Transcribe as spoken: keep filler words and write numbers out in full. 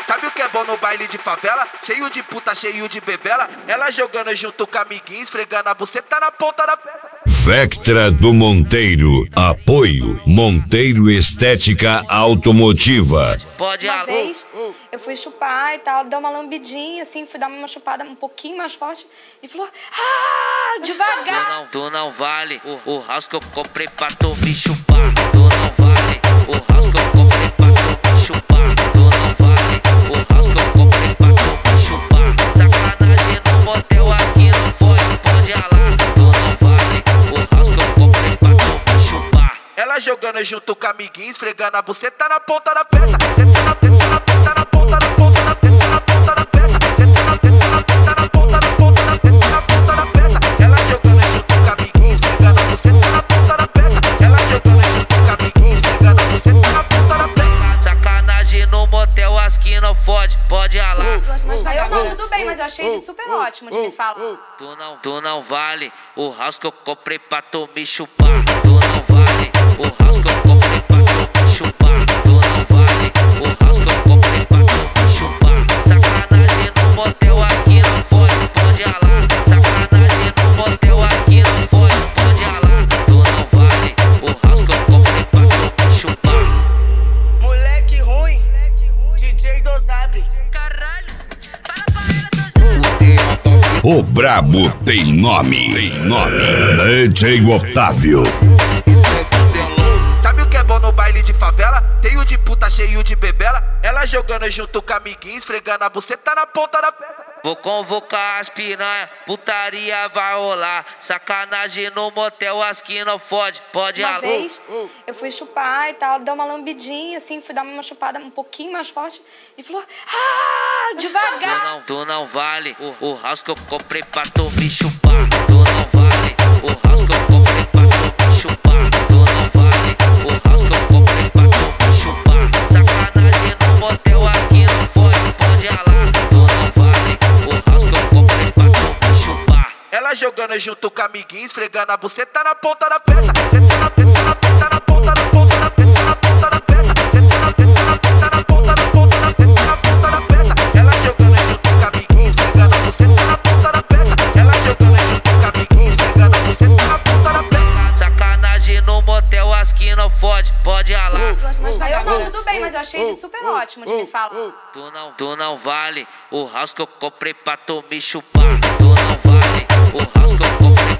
Sabe o que é bom no baile de favela? Cheio de puta, cheio de bebela. Ela jogando junto com amiguinhos, esfregando a buceta na ponta da peça. Vectra do Monteiro. Apoio Monteiro Estética Automotiva. Pode Uma alô. vez eu fui chupar e tal, deu uma lambidinha assim, fui dar uma chupada um pouquinho mais forte e falou: ah, Tu devagar. não, tu não vale o, o house que eu comprei pra tu me chupar. Tu não vale o house que eu comprei pra tu me chupar. Tu não vale o house que eu comprei pra tu me chupar. Sacanagem no motel aqui não pode, pode alar. Tu não vale o house que eu comprei pra tu me chupar. Ela jogando junto com amiguinhos, esfregando a buceta na ponta da peça. Senta na teta, na teta, na ponta da ponta da teta, na ponta da peça. Senta na teta, na teta, na ponta da ponta da teta, na ponta da peça. Ela jogando junto com amiguinhos, esfregando a buceta na ponta da peça. Ela jogando junto com amiguinhos, esfregando a buceta na ponta da peça. Sacanagem no motel, as que não fode, pode alar. Aí eu não, tudo bem, mas eu achei ele super ótimo de me falar. Tu não, tu não vale o house que eu comprei pra tu me chupar. Tu não vale o house que eu comprei pra tu me chupar. Tu não vale o house que eu comprei pra tu me chupar. Sacanagem no motel, aqui não pode, pode alar. Sacanagem no motel, aqui não pode, pode alar. Tu não vale o house que eu comprei pra tu me chupar. Moleque ruim, D J Dosabre. Caralho, fala pra ela, O brabo tem nome. Tem nome. D J Otávio. Sabe o que é bom no baile de favela? Cheio de puta, cheio de bebela. Ela jogando junto com amiguinhos, esfregando a buceta na ponta da peça. Vou convocar as piranha, putaria vai rolar. Sacanagem no motel, as que não fode, pode Uma alô. vez eu fui chupar e tal, deu uma lambidinha assim, fui dar uma chupada um pouquinho mais forte e falou: ah, Tu devagar. não, tu não vale o, o house que eu comprei pra tu me chupar. Tu não vale o house que eu comprei pra tu me chupar. Tu não vale o house que eu comprei pra tu me chupar. Sacanagem no motel, aqui não pode, pode alar. Tu não vale o house que eu comprei pra tu me chupar. Ela jogando junto com amiguinhos, esfregando a buceta na ponta da peça. Senta na teta, na teta, na ponta da ponta da teta, na ponta da peça. Senta na teta, na teta, na ponta da ponta da teta, na ponta da peça. Ela jogando junto com amiguinhos, esfregando a buceta na ponta da peça. Ela jogando junto com amiguinhos, esfregando a buceta na ponta da peça. Sacanagem no motel, as que não fode, pode alar. Aí eu não, tudo bem, mas eu achei ele super ótimo de me falar. Tu não, tu não vale o house que eu comprei pra tu me chupar. Tu não vale o house que eu comprei